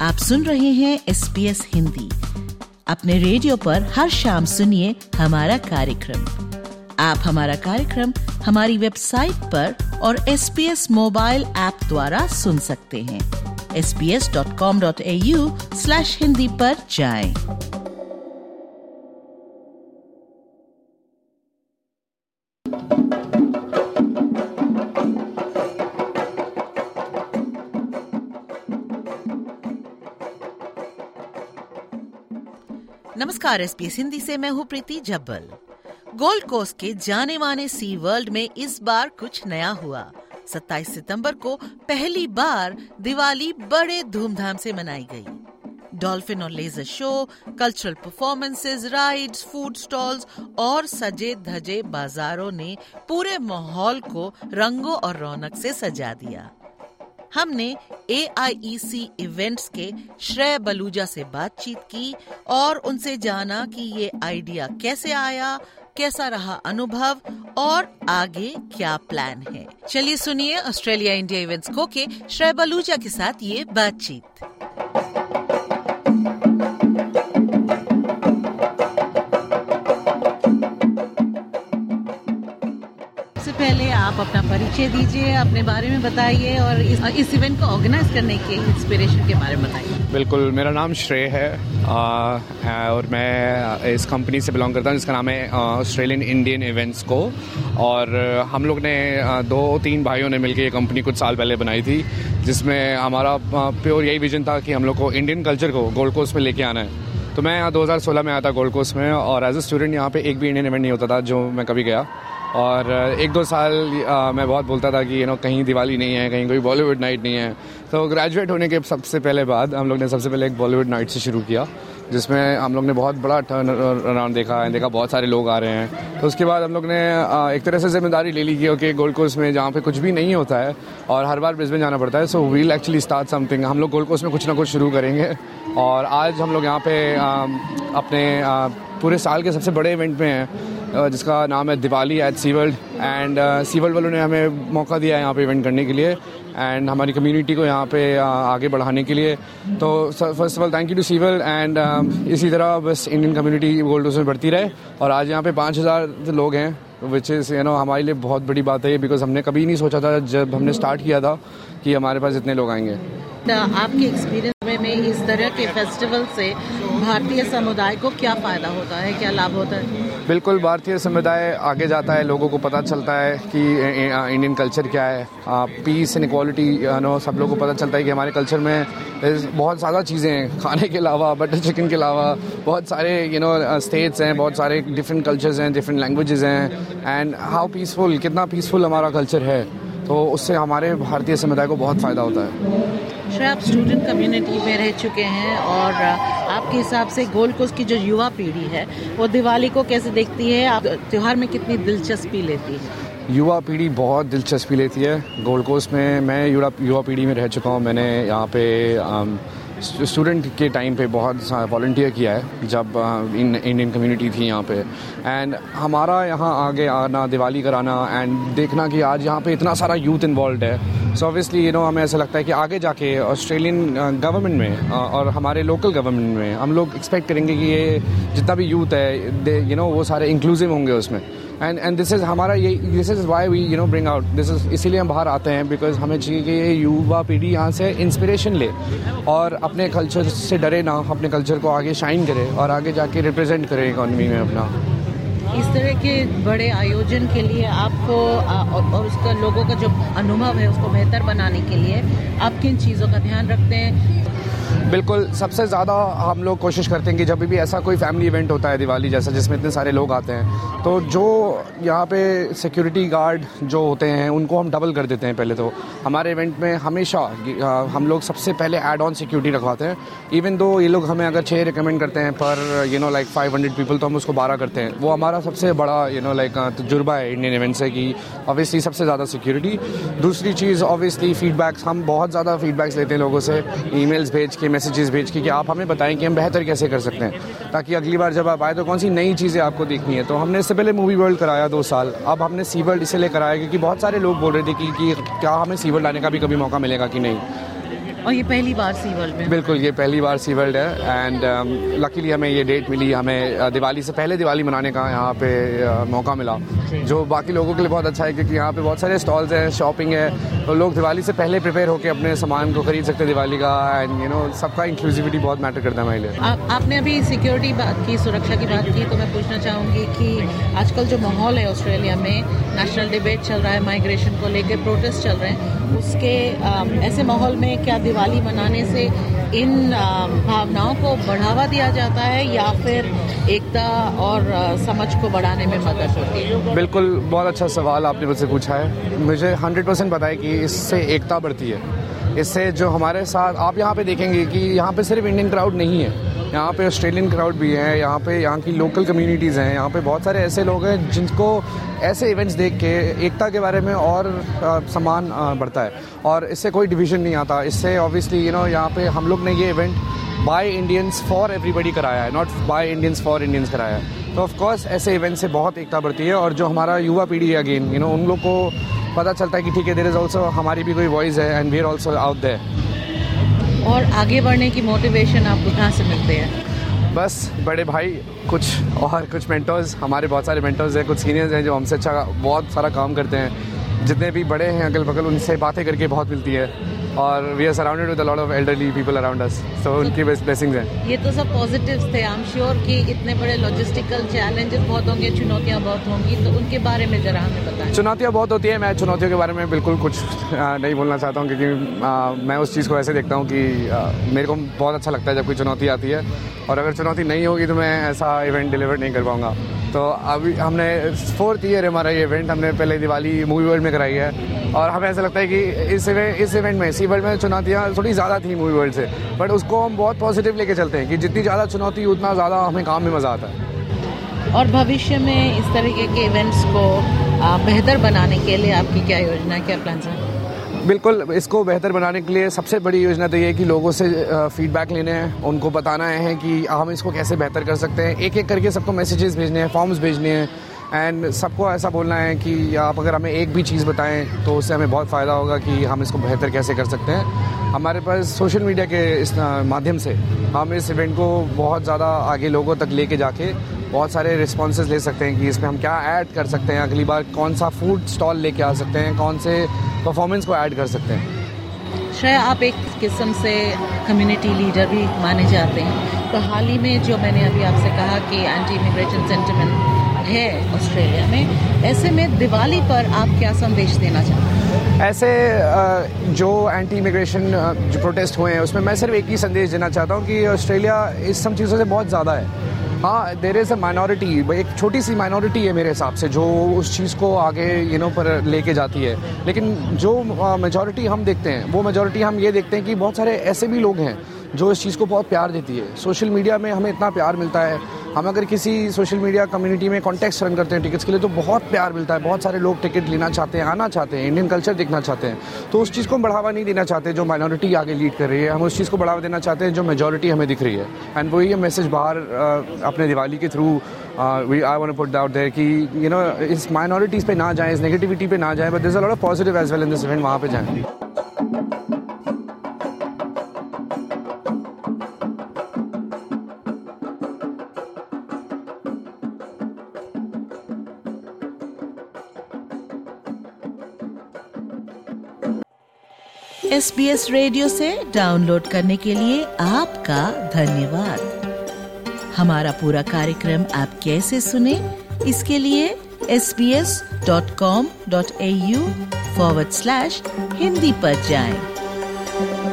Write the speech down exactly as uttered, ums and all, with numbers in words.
आप सुन रहे हैं एस बी एस हिंदी। अपने रेडियो पर हर शाम सुनिए हमारा कार्यक्रम। आप हमारा कार्यक्रम हमारी वेबसाइट पर और S B S mobile app द्वारा सुन सकते हैं। S B S dot com dot A U slash Hindi पर जाएं। नमस्कार, एस बी एस हिंदी से मैं हूँ प्रीति जब्बल। गोल्ड कोस्ट के जाने माने सी वर्ल्ड में इस बार कुछ नया हुआ। सत्ताईस सितंबर को पहली बार दिवाली बड़े धूमधाम से मनाई गई। डॉल्फिन और laser show, cultural performances, rides, food stalls और सजे धजे बाजारों ने पूरे माहौल को रंगों और रौनक से सजा दिया। हमने ए आई ई सी इवेंट्स के श्रेय बलूजा से बातचीत की और उनसे जाना कि ये आइडिया कैसे आया, कैसा रहा अनुभव और आगे क्या प्लान है। चलिए सुनिए ऑस्ट्रेलिया इंडिया इवेंट्स को के श्रेय बलूजा के साथ ये बातचीत। पहले आप अपना परिचय दीजिए, अपने बारे में बताइए और इस, इस इवेंट को ऑर्गेनाइज करने के इंस्पिरेशन के बारे में बताइए। बिल्कुल, मेरा नाम श्रेय है आ, और मैं इस कंपनी से बिलोंग करता हूँ जिसका नाम है ऑस्ट्रेलियन इंडियन इवेंट्स को। और हम लोग ने दो तीन भाइयों ने मिलकर ये कंपनी कुछ साल पहले बनाई थी, जिसमें हमारा प्योर यही विजन था कि हम लोग को इंडियन कल्चर को गोल्ड कोस्ट में लेके आना है। तो मैं यहाँ दो हज़ार सोलह में आया था गोल्ड कोस्ट में, और एज ए स्टूडेंट यहाँ पे एक भी इंडियन इवेंट नहीं होता था जो मैं कभी गया। और एक दो साल आ, मैं बहुत बोलता था कि यू नो कहीं दिवाली नहीं है, कहीं कोई बॉलीवुड नाइट नहीं है। तो ग्रेजुएट होने के सबसे पहले बाद हम लोग ने सबसे पहले एक बॉलीवुड नाइट से शुरू किया, जिसमें हम लोग ने बहुत बड़ा टर्न अराउंड देखा है, देखा बहुत सारे लोग आ रहे हैं। तो उसके बाद हम लोग ने आ, एक तरह से जिम्मेदारी ले ली कि ओके, गोल्ड कोस्ट में जहाँ पे कुछ भी नहीं होता है और हर बार ब्रिस्बेन जाना पड़ता है, so we'll actually start something. हम लोग गोल्ड कोस्ट में कुछ ना कुछ शुरू करेंगे। और आज हम लोग यहाँ पे आ, अपने आ, पूरे साल के सबसे बड़े इवेंट में हैं, जिसका नाम है Diwali at Sea World. And Sea World वालों ने हमें मौका दिया है यहाँ पे इवेंट करने के लिए एंड हमारी कम्युनिटी को यहाँ पे uh, आगे बढ़ाने के लिए। तो first of all thank you to Sea World. And इसी तरह बस इंडियन कम्युनिटी गोल्ड कोस्ट में बढ़ती रहे। और आज यहाँ पे पाँच हज़ार लोग हैं, विच इज़ यू नो हमारे लिए बहुत बड़ी बात है, बिकॉज हमने कभी नहीं सोचा था जब हमने स्टार्ट किया था कि हमारे पास इतने लोग आएंगे। आपके एक्सपीरियंस में इस तरह के फेस्टिवल से भारतीय समुदाय को क्या फ़ायदा होता है, क्या लाभ होता है? बिल्कुल, भारतीय समुदाय आगे जाता है, लोगों को पता चलता है कि इंडियन कल्चर क्या है, peace and equality, you know सब लोगों को पता चलता है कि हमारे कल्चर में बहुत ज़्यादा चीज़ें हैं। खाने के अलावा, बटर चिकन के अलावा बहुत सारे यू नो स्टेट्स हैं, बहुत सारे डिफरेंट कल्चर्स हैं, डिफरेंट लैंग्वेजेस हैं। एंड हाउ पीसफुल, कितना पीसफुल हमारा कल्चर है, तो उससे हमारे भारतीय समुदाय को बहुत फ़ायदा होता है। श्रेय, आप स्टूडेंट कम्युनिटी में रह चुके हैं और आपके हिसाब से गोल्ड कोस्ट की जो युवा पीढ़ी है वो दिवाली को कैसे देखती है? आप त्योहार में कितनी दिलचस्पी लेती है? युवा पीढ़ी बहुत दिलचस्पी लेती है गोल्ड कोस्ट में। मैं युवा युवा पीढ़ी में रह चुका हूँ। मैंने यहाँ पे स्टूडेंट के टाइम पे बहुत वॉलंटियर किया है जब इन इंडियन कम्युनिटी थी यहाँ पे। एंड हमारा यहाँ आगे आना, दिवाली कराना एंड देखना कि आज यहाँ पे इतना सारा यूथ इन्वॉल्व है, सो ऑब्वियसली यू नो हमें ऐसा लगता है कि आगे जाके ऑस्ट्रेलियन गवर्नमेंट में और हमारे लोकल गवर्नमेंट में हम लोग एक्सपेक्ट करेंगे कि ये जितना भी यूथ है यू नो वो सारे इंक्लूसिव होंगे उसमें। एंड एंड दिस इज़ हमारा ये this is why we you know bring out this is, इसीलिए हम बाहर आते हैं, बिकॉज हमें चाहिए कि ये युवा पीढ़ी यहाँ से इंस्पिरेशन ले और अपने कल्चर से डरे ना, अपने कल्चर को आगे शाइन करे और आगे जाके रिप्रेजेंट करे इकोनॉमी में अपना। इस तरह के बड़े आयोजन के लिए आपको और उसका लोगों का जो अनुभव है उसको बेहतर बनाने के लिए आप किन चीज़ों का ध्यान रखते हैं? बिल्कुल, सबसे ज़्यादा हम लोग कोशिश करते हैं कि जब भी ऐसा कोई फैमिली इवेंट होता है दिवाली जैसा, जिसमें इतने सारे लोग आते हैं, तो जो यहाँ पे सिक्योरिटी गार्ड जो होते हैं उनको हम डबल कर देते हैं। पहले तो हमारे इवेंट में हमेशा हम लोग सबसे पहले एड ऑन सिक्योरिटी रखवाते हैं। इवन दो ये लोग हमें अगर छः रिकमेंड करते हैं पर you know like five hundred people, तो हम उसको बारह करते हैं। वो हमारा सबसे बड़ा यू नो लाइक तजुर्बा है इंडियन इवेंट से कि ऑब्वियसली सबसे ज़्यादा सिक्योरिटी। दूसरी चीज़ ऑब्वियसली फीडबैक्स, हम बहुत ज़्यादा फीडबैक्स लेते हैं लोगों से, ईमेल्स भेज के, मैसेजेस भेज के कि आप हमें बताएं कि हम बेहतर कैसे कर सकते हैं, ताकि अगली बार जब आप आए तो कौन सी नई चीज़ें आपको देखनी है। तो हमने इससे पहले मूवी वर्ल्ड कराया दो साल, अब हमने सी वर्ल्ड इसलिए कराया क्योंकि बहुत सारे लोग बोल रहे थे कि, कि क्या हमें सी वर्ल्ड आने का भी कभी मौका मिलेगा कि नहीं। और ये पहली बार सी वर्ल्ड में? बिल्कुल, ये पहली बार सी वर्ल्ड है एंड लकीली हमें ये डेट मिली, हमें uh, दिवाली से पहले दिवाली मनाने का यहाँ पे uh, मौका मिला, जो बाकी लोगों के लिए बहुत अच्छा है क्योंकि यहाँ पे बहुत सारे स्टॉल्स हैं, शॉपिंग है, तो लोग दिवाली से पहले प्रिपेयर होकर अपने सामान को खरीद सकते हैं दिवाली का एंड यू नो सबका इंक्लूसिविटी बहुत मैटर करता है हमारे लिए। आप, आपने अभी सिक्योरिटी बात की, सुरक्षा की बात की, तो मैं पूछना चाहूँगी कि आजकल जो माहौल है ऑस्ट्रेलिया में, नेशनल डिबेट चल रहा है, माइग्रेशन को लेकर प्रोटेस्ट चल रहे हैं, उसके आ, ऐसे माहौल में क्या दिवाली मनाने से इन आ, भावनाओं को बढ़ावा दिया जाता है या फिर एकता और आ, समझ को बढ़ाने में मदद होती है? बिल्कुल, बहुत अच्छा सवाल आपने मुझसे पूछा है। मुझे हंड्रेड परसेंट पता है कि इससे एकता बढ़ती है। इससे जो हमारे साथ आप यहाँ पे देखेंगे कि यहाँ पे सिर्फ इंडियन क्राउड नहीं है, यहाँ पे ऑस्ट्रेलियन क्राउड भी है, यहाँ पे यहाँ की लोकल कम्युनिटीज़ हैं, यहाँ पे बहुत सारे ऐसे लोग हैं जिनको ऐसे इवेंट्स देख के एकता के बारे में और आ, सम्मान आ, बढ़ता है और इससे कोई डिवीज़न नहीं आता। इससे ऑब्वियसली यू नो यहाँ पे हम लोग ने ये event by Indians for everybody कराया है, not by Indians for Indians कराया है। तो ऑफ कोर्स ऐसे इवेंट से बहुत एकता बढ़ती है और जो हमारा युवा पीढ़ी है अगेन यू नो उन लोग को पता चलता है कि ठीक है, देयर इज़ ऑल्सो हमारी भी कोई वॉइस है and we are also out there. और आगे बढ़ने की मोटिवेशन आपको कहाँ से मिलते हैं? बस बड़े भाई कुछ और कुछ मेंटर्स, हमारे बहुत सारे मेंटर्स हैं, कुछ सीनियर्स हैं जो हमसे अच्छा बहुत सारा काम करते हैं, जितने भी बड़े हैं अगल बगल उनसे बातें करके बहुत मिलती है और we are surrounded with a lot of elderly people around us, so उनकी ब्लेसिंग्स हैं। ये तो सब पॉजिटिव्स थे। आई एम श्योर कि इतने बड़े लॉजिस्टिकल चैलेंजेस बहुत होंगे, चुनौतियाँ बहुत होंगी, तो उनके बारे में ज़रा हमें बताएं। चुनौतियाँ बहुत होती है, मैं चुनौतियों के बारे में बिल्कुल कुछ नहीं बोलना चाहता हूँ क्योंकि आ, मैं उस चीज़ को ऐसे देखता हूँ कि आ, मेरे को बहुत अच्छा लगता है जब कोई चुनौती आती है और अगर चुनौती नहीं होगी तो मैं ऐसा इवेंट डिलीवर नहीं कर पाऊँगा। तो अभी हमने फोर्थ ईयर हमारा ये इवेंट हमने पहले दिवाली मूवी वर्ल्ड में कराई है और हमें ऐसा लगता है कि इस इवेंट इस इवेंट में सी वर्ल्ड में चुनौतियाँ थोड़ी ज़्यादा थी मूवी वर्ल्ड से, बट उसको हम बहुत पॉजिटिव लेके चलते हैं कि जितनी ज़्यादा चुनौती उतना ज़्यादा हमें काम में मज़ा आता है। और भविष्य में इस तरीके के इवेंट्स को बेहतर बनाने के लिए आपकी क्या योजना, क्या प्लान है? बिल्कुल, इसको बेहतर बनाने के लिए सबसे बड़ी योजना तो ये है कि लोगों से फीडबैक लेने हैं, उनको बताना है कि हम इसको कैसे बेहतर कर सकते हैं, एक एक करके सबको मैसेजेस भेजने हैं, फॉर्म्स भेजने हैं एंड सबको ऐसा बोलना है कि आप अगर हमें एक भी चीज़ बताएं तो उससे हमें बहुत फ़ायदा होगा कि हम इसको बेहतर कैसे कर सकते हैं। हमारे पास सोशल मीडिया के इस माध्यम से हम इस इवेंट को बहुत ज़्यादा आगे लोगों तक लेके जाके बहुत सारे रिस्पॉन्सेज ले सकते हैं कि इसमें हम क्या ऐड कर सकते हैं, अगली बार कौन सा फूड स्टॉल लेके आ सकते हैं, कौन से परफॉर्मेंस को ऐड कर सकते हैं। श्रेया, आप एक किस्म से कम्युनिटी लीडर भी माने जाते हैं, तो हाल ही में जो मैंने अभी आपसे कहा कि एंटी इमिग्रेशन सेंटिमेंट है ऑस्ट्रेलिया में, ऐसे में दिवाली पर आप क्या संदेश देना चाहते हैं? ऐसे जो एंटी इमिग्रेशन जो प्रोटेस्ट हुए हैं उसमें मैं सिर्फ एक ही संदेश देना चाहता हूँ कि ऑस्ट्रेलिया इस सब चीज़ों से बहुत ज़्यादा है। हाँ, देयर इज़ अ माइनॉरिटी, एक छोटी सी माइनॉरिटी है मेरे हिसाब से जो उस चीज़ को आगे यू नो पर लेके जाती है, लेकिन जो मेजॉरिटी हम देखते हैं वो मेजॉरिटी हम ये देखते हैं कि बहुत सारे ऐसे भी लोग हैं जो इस चीज़ को बहुत प्यार देती है। सोशल मीडिया में हमें इतना प्यार मिलता है, हम अगर किसी सोशल मीडिया कम्युनिटी में कॉन्टेस्ट रन करते हैं टिकट्स के लिए तो बहुत प्यार मिलता है, बहुत सारे लोग टिकट लेना चाहते हैं, आना चाहते हैं, इंडियन कल्चर देखना चाहते हैं। तो उस चीज़ को हम बढ़ावा नहीं देना चाहते जो माइनॉरिटी आगे लीड कर रही है, हम उस चीज़ को बढ़ावा देना चाहते हैं जो मेजॉरिटी हमें दिख रही है। एंड वही ये मैसेज बाहर अपने दिवाली के through we I want to put out there कि यू नो इस माइनॉरिटीज़ पे ना जाएं, इस नेगेटिविटी पे ना जाएं, but there is a lot of positive as well in this event, वहाँ पे जाएं। एस बी एस रेडियो से डाउनलोड करने के लिए आपका धन्यवाद। हमारा पूरा कार्यक्रम आप कैसे सुने, इसके लिए S B S dot com dot A U forward slash Hindi पर जाएं।